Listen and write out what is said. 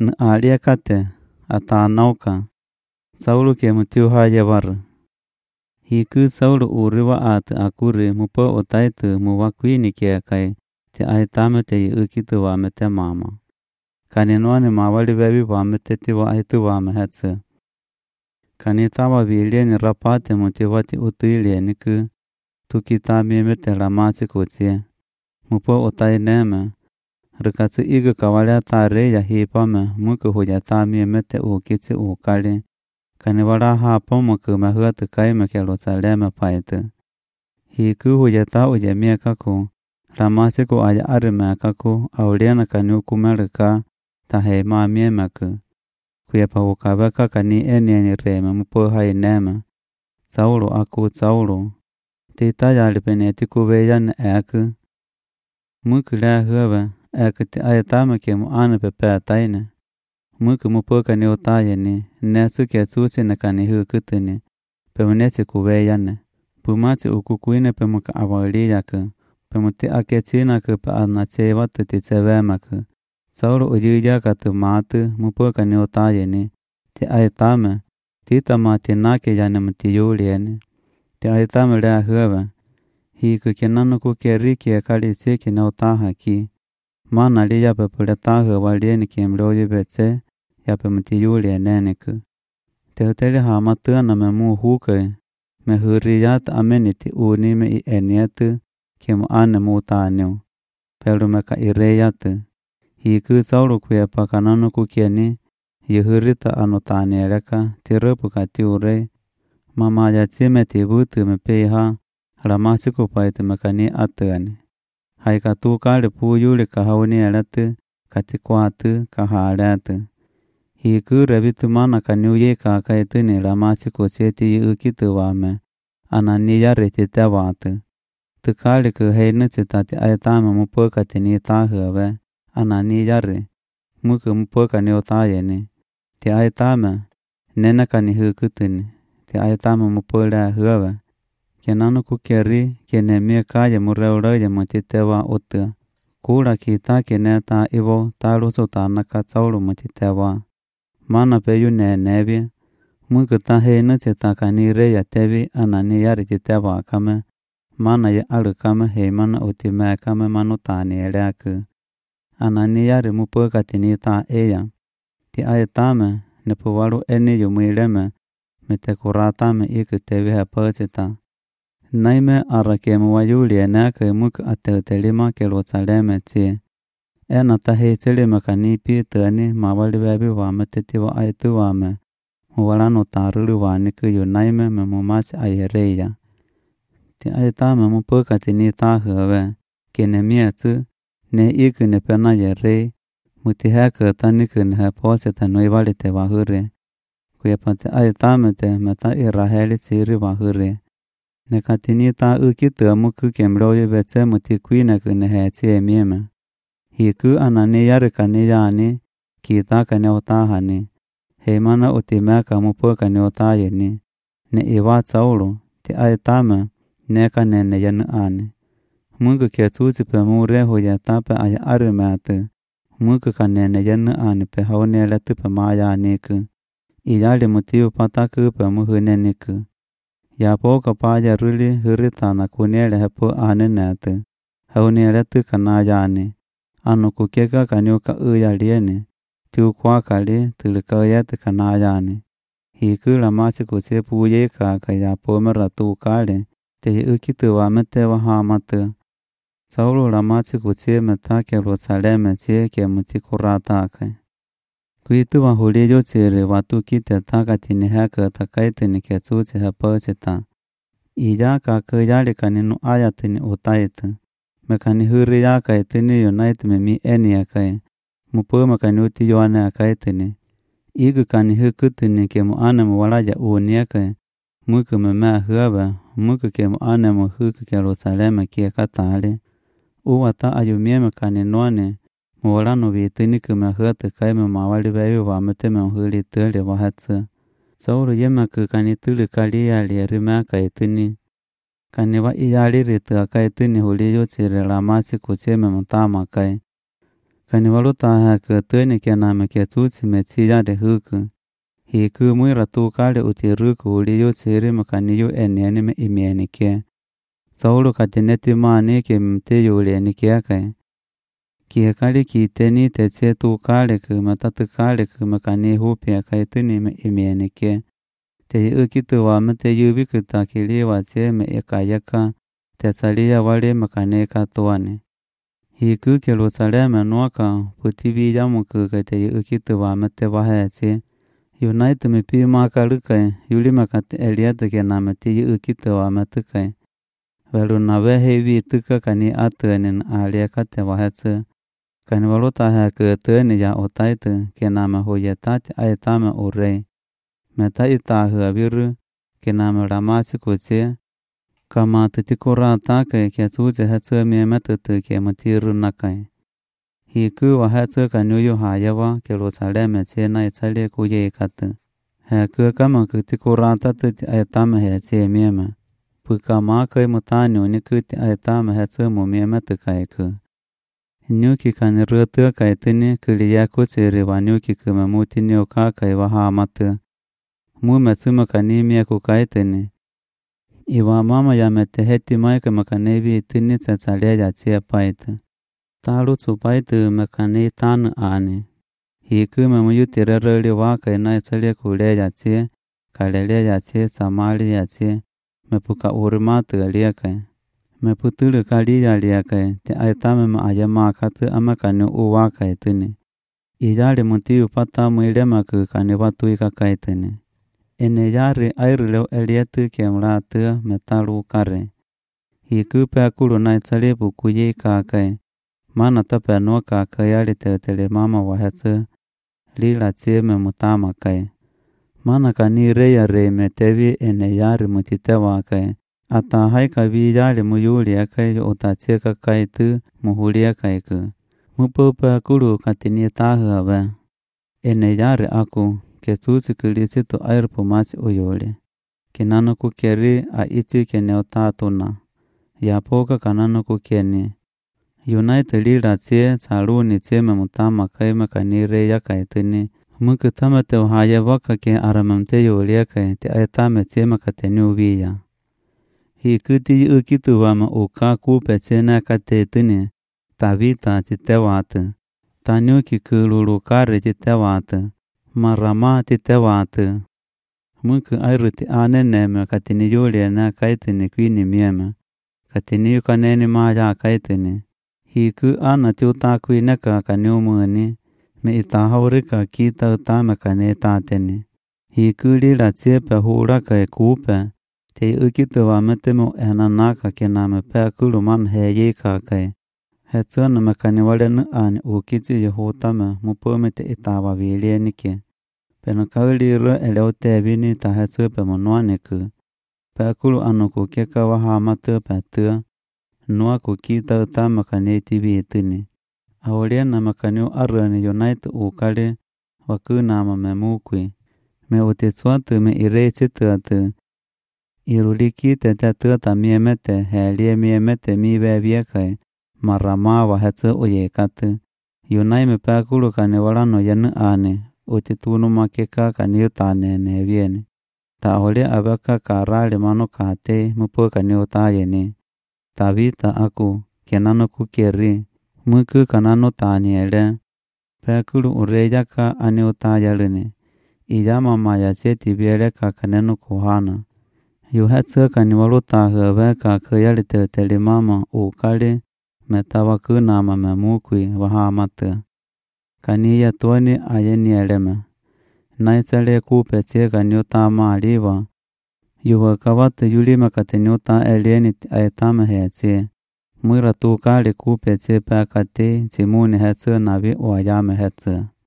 N aliakate ata nauka. Saulu ke mutiu hayavar. Hiku saulu uriwa at akuri mupo otaitu muwakwini ke kai te aitame te ukitu wa mete mama. Kaninoani mawali bebi wa mete tiwa aitu wa mehetsu. Kanitawa vilieni rapate mutivati utuilieni ku tukitami mete ramasi kutsie. Mupo otai neme. Rikatsu igu kawalia tare ya hipame muku hujatami mete ukitsi ukali. Kaniwara hapo muku mahuatu kaime ke Jerusaleme paitu. Hiku hujata ujemie kaku. Ramasi ku aya arime kaku auliana kaniukumerika tahe mamie meku. Kuyepa ukabeka kani eni reme mupo hai neme. Saulu aku Saulu. Tita yalipene kuveyan eku. Muku le huwe eku ti ayatame ke mu ane pepe taine. Muku mupo kani utayeni nesu ke susi na kani hukutuni. Pemunesi kuveyane. Pumati ukukuine pemuka awaliyaku. Pemuti akechina ku pe anachewa tutitsevemaku. Saulu ujuja katu matu mupo kani utayeni. Ti ayatame. Tita mati nake yane muti yulieni. Ti ayatame le huwe. Hiku kenanuku keriki ekali siki na utaha ki. Mana li yape puletahu walieni kimloyi betse. Yape muti yulieneniku. Te uteli hamatua na memu huke. Me huriyat ameniti unime I enietu. Kimu ane mutaniu. Pelu meka ireyatu. Hiku Saulu kuyepa kananuku kieni. Yuhurita anutani eleka. Tirupu kati urei. Mama ya tsime tibutu mepeiha. Ramasiku paitu mekani atuani. Haikatu kali puyuli kahauni elatu. Katikwatu kahaletu. Hiku rebitu mana kaniuye kakaituni ramasiku seti ukitu wame. Ananiya retite watu. Tukali ku heinu citati ayatame mupoka tini tahuwe. Ananiya re. Muku mupoka ni utayeni. Ti ayatame. Nena kani hukutuni. Ti ayatame mupole huwe. Kenanu kukeri kenemie kaya mureureye mutitewa utu. Kula kita keneta iwo talusu tanaka Saulu mutitewa. Mana peyu nenevi. Muku taheinu citakani reya tevi ananiya rititewa kame. Mana ye alu kame heimana utime kame manutani eleku. Ananiya rimupoka tinita eya. Ti ayatame nepuwalu eni yumileme. Mitekuratame iku tevi hepocita. Naime arakemu wayuli enake muku ateutelima ke Jerusaleme tsi. Ena tahe tsilime kanipi tani mawali bebi wame tetiwa aitu wame. Muwalanu tarulu waniku yunaime memumasi ayereya. Ti ayatame mupoka tini tahuwe. Kene mietsu. Ne iku ne pena yerei. Mutiheke taniku ne heposita nuivali te wahuri. Kuyepa ti ayatame te meta iraheli tsiri wahuri. Nekatini ta ukitu muku kemloye betse mutikwine kune hetsi emieme. Hiku ananiya rikaniyani. Kita kane utahani. Heimana utimeka mupo kane utayeni. Ne iwa Saulu. Ti ayatame. Neka nene yenu ani. Muku kesusi pe mure huye tape aya arimatu. Muku kanene yenu ani pe haunele tupe maya niku. Iyali mutiu pataku pe muhuneniku. Yapoka paya ruli huritana kunele hepo anenetu. Haunele tu kanayani. Anu kukeka kanyuka uyalieni. Tu kwa kali tulikayete kanayani. Hiku lamasi kusepu uyeka kaya pomera tu kali. Tehi ukitu wamete wahamatu. Saulu lamasi kusemeta ke Jerusaleme tsie ke mutikuratake. Kuitu wahuliyo tsiri watu kite takatini heke takaitini ke suci hepocita. Iya kakayali kaninu ayatini utaitu. Mekani huri yaka itini yunaitu memi eni yakai. Mupo mekani uti yoane yakaitini. Igu kani hukutini ke muane muwalaja uuni yakai. Muku memea huwe. Muku ke muane muhuku ke Jerusaleme kie katali. Uwata ayumieme kaninuani. Muwalanu vitini kumehuatu kaime mawali bebi wamete mehuli tuli wahetsu. Saulu yemeku kanituli kaliyali erimeka itini. Kaniwa iyali ritu akaitini huliyo tsiri lamasi kutsime mutama kai. Cái này vào ta ha cái tới này cái nào mà cái chú chỉ mà chỉ ra để hư cái hi cứ mỗi ra tu cá để uti rư cụ đi vô xế mà cái này vô em này mà im này kia sau lúc cái tên này thì mà này cái thế vô liền này kia cái đi kia tên này thế chế tu cá để cái mà ta tu cá để cái mà cái này hú bia cái tên này mà im này kia thế ở cái tu vào mà thế vô bị cái ta cái li vào chế mà cái thế sali ya vale mà cái này cái tu anh hi cứ cái lối sali mà nó cái bút vi ra một cái thế ở cái tu vào mà thế vào hệ chế United me pi ma ka lu kai yuli ma ka elia te ke na ma ti u ki to wa ma tu kai velu na ve he vi tu ka ka ni a te nen a lia ka te wa ha tse kan wa lo ta ha ke te ni ya o tai te ke na ma ho ye ta ai ta ma o re me ta i ta hu vi ru ke na ma ra ma si ko che ka ma te ti ko ra ta ke su je ha tse me ma te ke ma ti ru na kai hi cứ wa ha tse ka nyu yu ha ya wa ke lo sa le me che na cha le ku ye ka te ha cứ ka ma ku ti ko ra ta te ai ta ma he che me ma pu ka ma kai mo ta nyu ni ku ti ai ta ma ha tse mo me ma te kai ku nyu ki ka ne ru te kai te ni ku li ya ku che re wa nyu ki ku ma mu ti nyu ka kai wa ha ma te mu ma tsu ma ka ni me ku kai te ni i wa ma ma ya me te he ti mai ka ma ka ne bi ti ni cha cha le ja che pai te ta lu chu pai tu ma ka ne tan a ni hi ku ma mu yu ti ra re li wa ka na cha le ku le ja che ka le ja che sa ma le ja che me pu ka ur ma tu le ka me pu tu le ka li ja le ka te ai ta ma a ya ma ka tu ama ka ne u wa ka tu ni i ja le mu ti u pa ta mu le ma ku ka ne wa tu ka ka tu ni ene ya re ai ru le ele tu ke mra tu me ta lu ka re hi ku pa ku lu na cha le bu ku ye ka ka mana ta pe no ka ka ya le te le mama wa ha tse li la che me mu ta ma ka mana ka ni re ya re me te vi ene ya re mu ti te wa ka ata hai ka vi ya le mu yu le ka o ta che ka ka tu mu hu le ka ku mu po pa ku lu ka ti ni ta ha ba ene ya re aku ke su si ku li si to air po ma o yo le ke nano ku ke ri a iti ke ne o ta tu na ya po ka nano ku ke ni United li la che salu ni che me mutama kai me kani re ya kai tini mu ku tama te ha ya wa ka ke aramam te yo le kai te ai ta me che me ka te nu vi ya hi ku ti u ki tu wa ma o ka ku pe che na ka te tini ta vi ta ti te wa te ta nu ki ku lu lu ka re ti te wa te ma ra ma ti te wa te mu ku ai ru ti a ne ne me ka ti ni yo le na kai tini ki ni mi me ka ti ni ka ne ni ma ya kai tini hi ku ana tu ta ku na ka nu mu ni me ita ha ri ka ki ta ta ma ka ne ta te ni hi ku li la che pe hu ra ka ku pe te u ki tu wa me te mo ana na ka ke na me pe ku lu man he ye ka ka he tso na me ka ni wa le na an u ki chi ye ho ta ma mu po me te ita wa vi le ni ke pe no ka li ro e le o te vi ni ta he tso pe mo no ne ku pe ku lu anu ku ke ka wa ha ma te pe te noa ku ki ta ma ka ne ti vi tu ni Aulia na makanyo arani United ukale wakuna ma memukwi me utetswatu me irece tuatu iruliki te ta miemete helie miemete mi bebia kai marama wa hatsu oyekatu Unai me pakulu kane walano yanu ane utitunu makeka kane utane ne viene ta ole abaka karale mano kate mupo kane utayene tavita aku kenano kukeri muku kanano taniele pakulu ureja ka ane utayalene ijama maya cheti biele ka kaneno kuhana yuhatsu kaniwalu tahwe ka khayali te mama ukale metawa kunama memukwi wahamata kaniya tuani ayeni eleme naisale kupeche kanyuta maliwa yuwa kawata yulima katenyuta elieni aitama heche mwira tukale kupeche pakate chimuni hetsu navi wayame hetsu